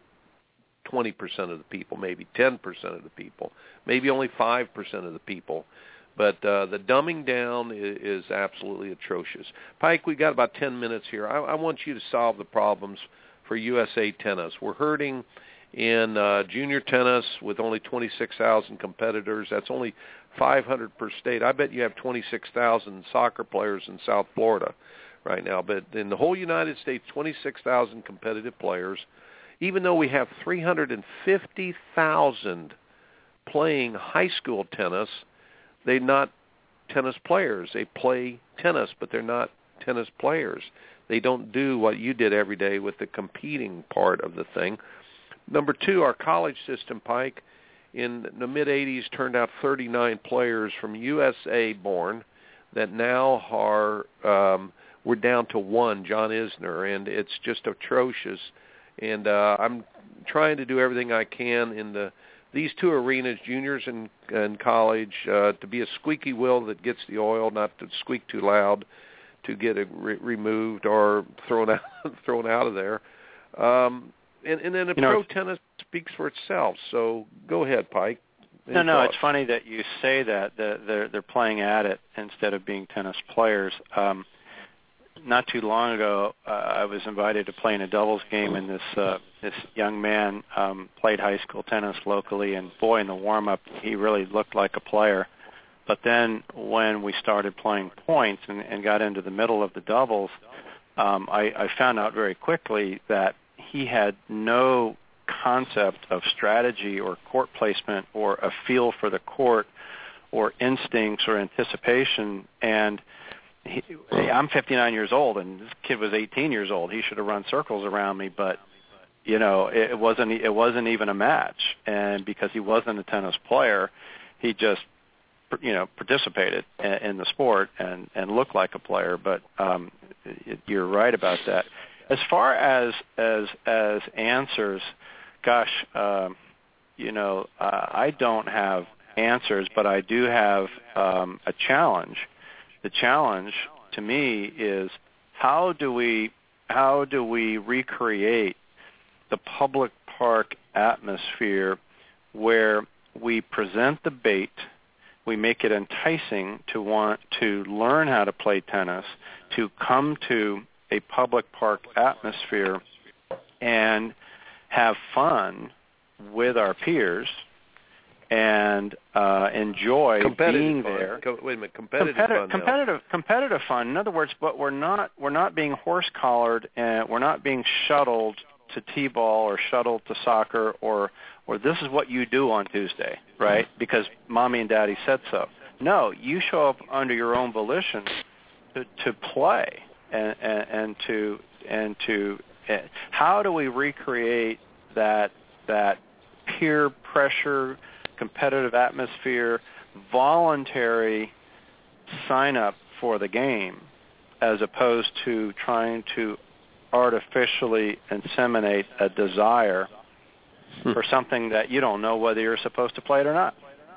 twenty percent of the people, maybe ten percent of the people, maybe only five percent of the people. But uh, the dumbing down is, is absolutely atrocious. Pike, we got about ten minutes here. I, I want you to solve the problems for U S A Tennis. We're hurting in uh, junior tennis with only twenty-six thousand competitors. That's only five hundred per state. I bet you have twenty-six thousand soccer players in South Florida right now. But in the whole United States, twenty-six thousand competitive players. Even though we have three hundred fifty thousand playing high school tennis, they're not tennis players. They play tennis, but they're not tennis players. They don't do what you did every day with the competing part of the thing. Number two, our college system, Pike, in the mid-eighties turned out thirty-nine players from U S A born that now are, um, we're down to one, John Isner, and it's just atrocious. And uh, I'm trying to do everything I can in the these two arenas, juniors and, and college, uh, to be a squeaky wheel that gets the oil, not to squeak too loud, to get it re- removed or thrown out thrown out of there. Um, and, and then the you pro know, tennis speaks for itself. So go ahead, Pike. Any no, no, thoughts? it's funny that you say that. They're, they're playing at it instead of being tennis players. Um, not too long ago, uh, I was invited to play in a doubles game, and this uh, this young man um, played high school tennis locally, and boy, in the warm-up, he really looked like a player. But then when we started playing points and, and got into the middle of the doubles, um, I, I found out very quickly that he had no concept of strategy or court placement or a feel for the court or instincts or anticipation. And he, I'm fifty-nine years old, and this kid was eighteen years old. He should have run circles around me, but you know, it, it wasn't. It wasn't even a match. And because he wasn't a tennis player, he just, you know, participated in, in the sport and and looked like a player. But um, it, you're right about that. As far as as as answers, gosh, um, you know, uh, I don't have answers, but I do have um, a challenge. The challenge to me is how do we how do we recreate the public park atmosphere where we present the bait, we make it enticing to want to learn how to play tennis, to come to a public park atmosphere and have fun with our peers and uh, enjoy being fun. there. Co- wait a minute, competitive Competi- fun. competitive, competitive fun. In other words, but we're not we're not being horse collared and we're not being shuttled to t-ball or shuttled to soccer or or this is what you do on Tuesday, right? Because mommy and daddy said so. No, you show up under your own volition to, to play and, and, and to and to. Uh, how do we recreate that that peer pressure, competitive atmosphere, voluntary sign up for the game, as opposed to trying to artificially inseminate a desire hmm. for something that you don't know whether you're supposed to play it or not?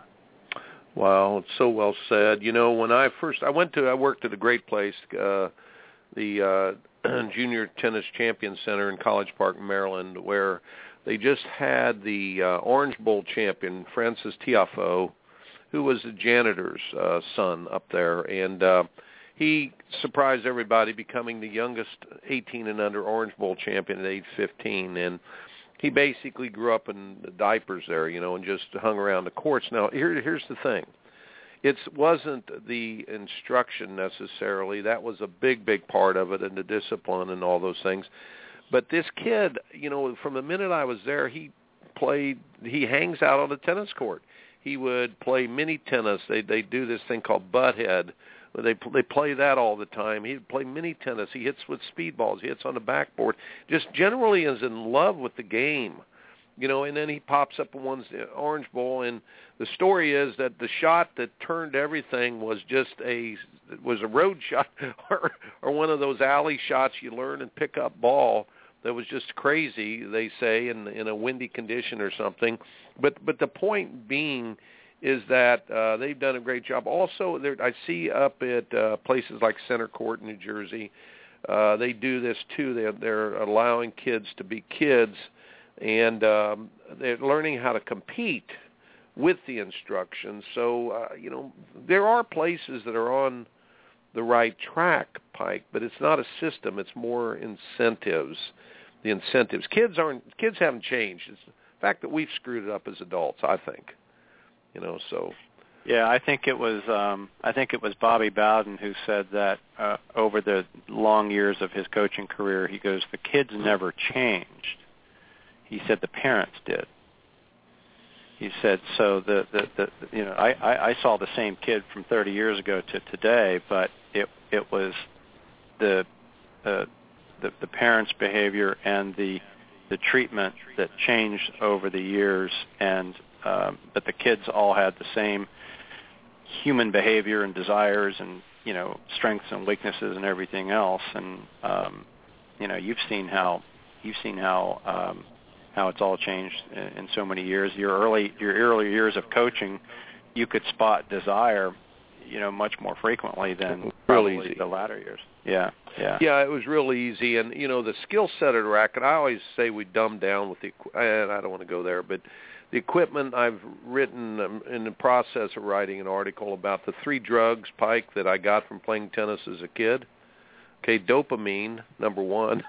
Wow, it's so well said. You know, when I first, I went to, I worked at a great place, uh, the uh, Junior Tennis Champion Center in College Park, Maryland, where they just had the uh, Orange Bowl champion, Francis Tiafoe, who was the janitor's uh, son up there, and uh, he surprised everybody becoming the youngest eighteen and under Orange Bowl champion at age fifteen, and he basically grew up in the diapers there, you know, and just hung around the courts. Now, here, here's the thing. It wasn't the instruction necessarily. That was a big, big part of it, and the discipline and all those things. But this kid, you know, from the minute I was there, he played, he hangs out on the tennis court. He would play mini tennis. They they do this thing called butthead. They they play that all the time. He'd play mini tennis. He hits with speed balls. He hits on the backboard. Just generally is in love with the game, you know. And then he pops up and wins the Orange Bowl. And the story is that the shot that turned everything was just a was a road shot or or one of those alley shots you learn and pick up ball. That was just crazy, they say, in in a windy condition or something. But but the point being is that uh, they've done a great job. Also, I see up at uh, places like Center Court in New Jersey, uh, they do this too. They're, they're allowing kids to be kids, and um, they're learning how to compete with the instruction. So, uh, you know, there are places that are on the right track, Pike, but it's not a system. It's more incentives. The incentives. Kids aren't. Kids haven't changed. It's the fact that we've screwed it up as adults, I think. You know, so. Yeah, I think it was. Um, I think it was Bobby Bowden who said that uh, over the long years of his coaching career, he goes, "The kids never changed." He said the parents did. He said, so the, the, the you know, I, I, I saw the same kid from thirty years ago to today, but it it was the uh, the, the parents' behavior and the the treatment that changed over the years, and um, but the kids all had the same human behavior and desires and, you know, strengths and weaknesses and everything else. And um, you know, you've seen how you've seen how um, how it's all changed in, in so many years. Your early your early years of coaching, you could spot desire, you know, much more frequently than probably easy. the latter years. Yeah, yeah. Yeah, it was real easy. And, you know, the skill set of the racket, I always say we dumb down with the, and I don't want to go there, but the equipment. I've written um, in the process of writing an article about the three drugs, Pike, that I got from playing tennis as a kid. Okay, dopamine, number one.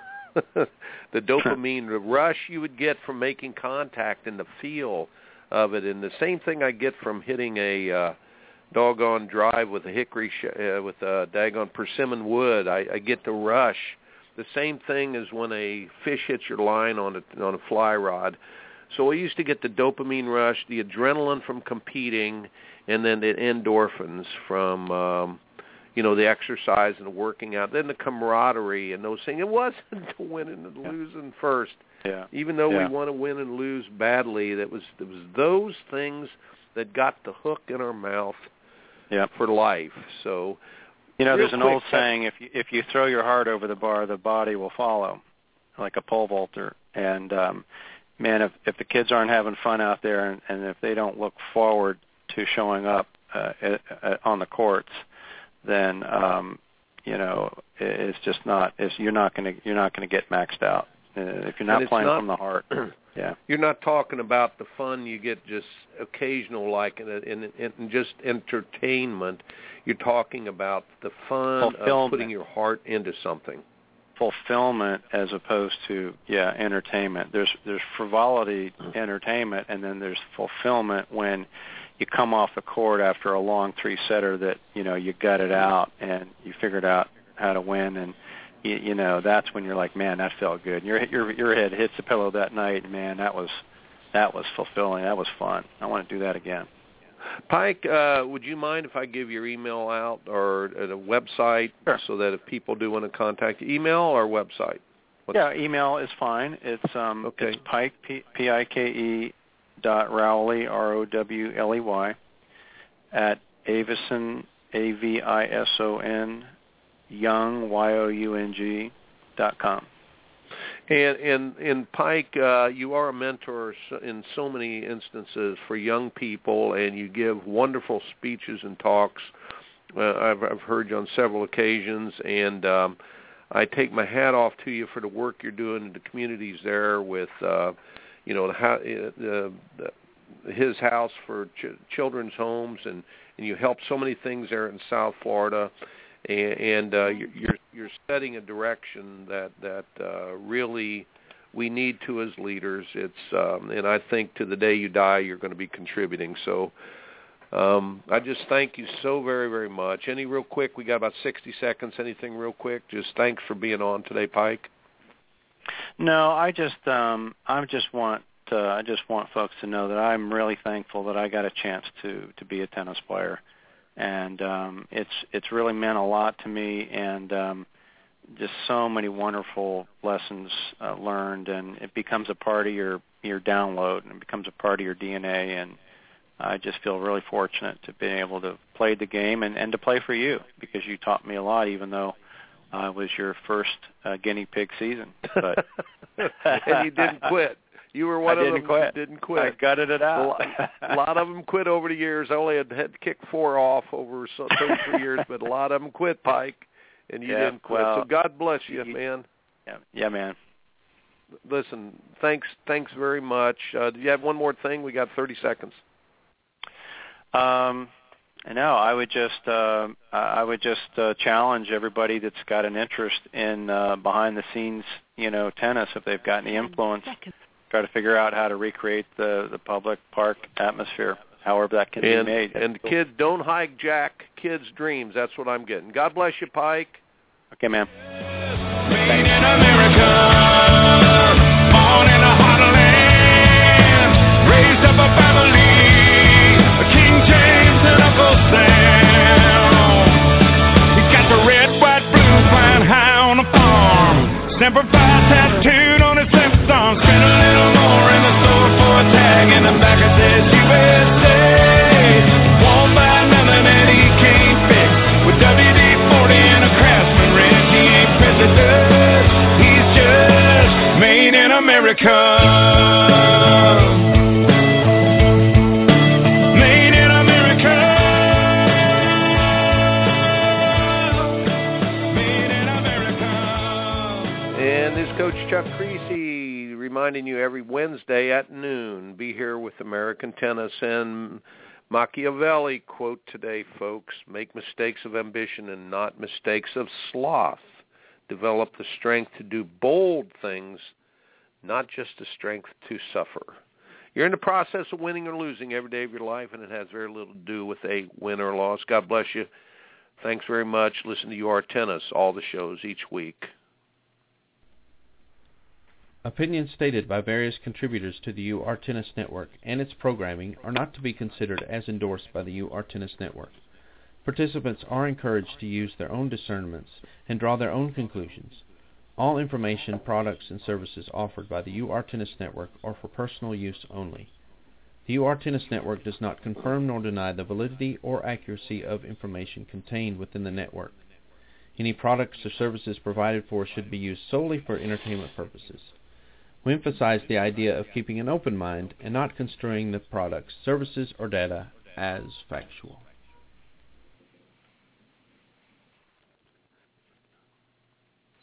The dopamine, the rush you would get from making contact and the feel of it, and the same thing I get from hitting a uh, doggone drive with a hickory, sh- uh, with a daggone persimmon wood. I, I get the rush. The same thing as when a fish hits your line on a, on a fly rod. So I used to get the dopamine rush, the adrenaline from competing, and then the endorphins from, um, you know, the exercise and the working out. Then the camaraderie and those things. It wasn't the winning and yeah. losing first. Yeah. Even though yeah. we want to win and lose badly, that was it was those things that got the hook in our mouth yeah. for life. So, you know, there's an quick, old saying: if you, if you throw your heart over the bar, the body will follow, like a pole vaulter. And um, man, if if the kids aren't having fun out there, and, and if they don't look forward to showing up uh, at, on the courts, then um, you know it's just not. It's, you're not going to you're not going to get maxed out uh, if you're not playing not, from the heart. Yeah, you're not talking about the fun you get just occasional, like in, in, in just entertainment. You're talking about the fun of putting your heart into something. Fulfillment as opposed to yeah entertainment. There's there's frivolity entertainment, and then there's fulfillment when you come off the court after a long three-setter that, you know, you gut it out and you figured out how to win, and you, you know that's when you're like, man, that felt good. Your your your head hits the pillow that night, and man, that was that was fulfilling. That was fun. I want to do that again. Pike, uh, would you mind if I give your email out or at a website sure. so that if people do want to contact you, email or website? What's yeah, email is fine. It's um okay. it's Pike P P I K E dot Rowley R O W L E Y at Avison A V I S O N Young Y O U N G dot com. And in in Pike, uh, you are a mentor in so many instances for young people, and you give wonderful speeches and talks. Uh, I've, I've heard you on several occasions, and um, I take my hat off to you for the work you're doing in the communities there with, uh, you know, the, the, the, his house for ch- children's homes, and, and you help so many things there in South Florida. And, and uh, you're you're setting a direction that that uh, really we need to as leaders. It's um, and I think to the day you die, you're going to be contributing. So um, I just thank you so very very much. Any real quick? We got about sixty seconds. Anything real quick? Just thanks for being on today, Pike. No, I just um, I just want uh, I just want folks to know that I'm really thankful that I got a chance to to be a tennis player. And um, it's it's really meant a lot to me, and um, just so many wonderful lessons uh, learned, and it becomes a part of your, your download, and it becomes a part of your D N A, and I just feel really fortunate to be able to play the game and, and to play for you, because you taught me a lot, even though uh, it was your first uh, guinea pig season. But and you didn't quit. You were one I of didn't them quit. that didn't quit. I gutted it out. A lot of them quit over the years. I only had, had to kick four off over so thirty-three years, but a lot of them quit, Pike, and you yeah, didn't quit. well, so God bless you, man. Yeah, yeah, man. Listen, thanks, thanks very much. Uh, do you have one more thing? We got thirty seconds. Um, no, I would just, uh, I would just uh, challenge everybody that's got an interest in uh, behind-the-scenes, you know, tennis, if they've got any influence, try to figure out how to recreate the the public park atmosphere, however that can and, be made. And kids, don't hijack kids' dreams. That's what I'm getting. God bless you, Pike. Okay, man. Made in America, born in a heartland, raised up a family, King James and Uncle Sam. He got the red, white, blue flying high on the farm. Semper Fi tattooed on his left arm. Spent a little more in the store for a tag, and the back it says U S A. Won't buy nothing that he can't fix. With W D forty and a Craftsman wrench, he ain't president. He's just made in America. Made in America. Made in America. And this is Coach Chuck Creasy reminding you every Wednesday at noon, be here with American Tennis. And Machiavelli quote today, folks, make mistakes of ambition and not mistakes of sloth. Develop the strength to do bold things, not just the strength to suffer. You're in the process of winning or losing every day of your life, and it has very little to do with a win or loss. God bless you. Thanks very much. Listen to U R Tennis, all the shows each week. Opinions stated by various contributors to the U R Tennis Network and its programming are not to be considered as endorsed by the U R Tennis Network. Participants are encouraged to use their own discernments and draw their own conclusions. All information, products, and services offered by the U R Tennis Network are for personal use only. The U R Tennis Network does not confirm nor deny the validity or accuracy of information contained within the network. Any products or services provided for should be used solely for entertainment purposes. We emphasize the idea of keeping an open mind and not construing the products, services, or data as factual.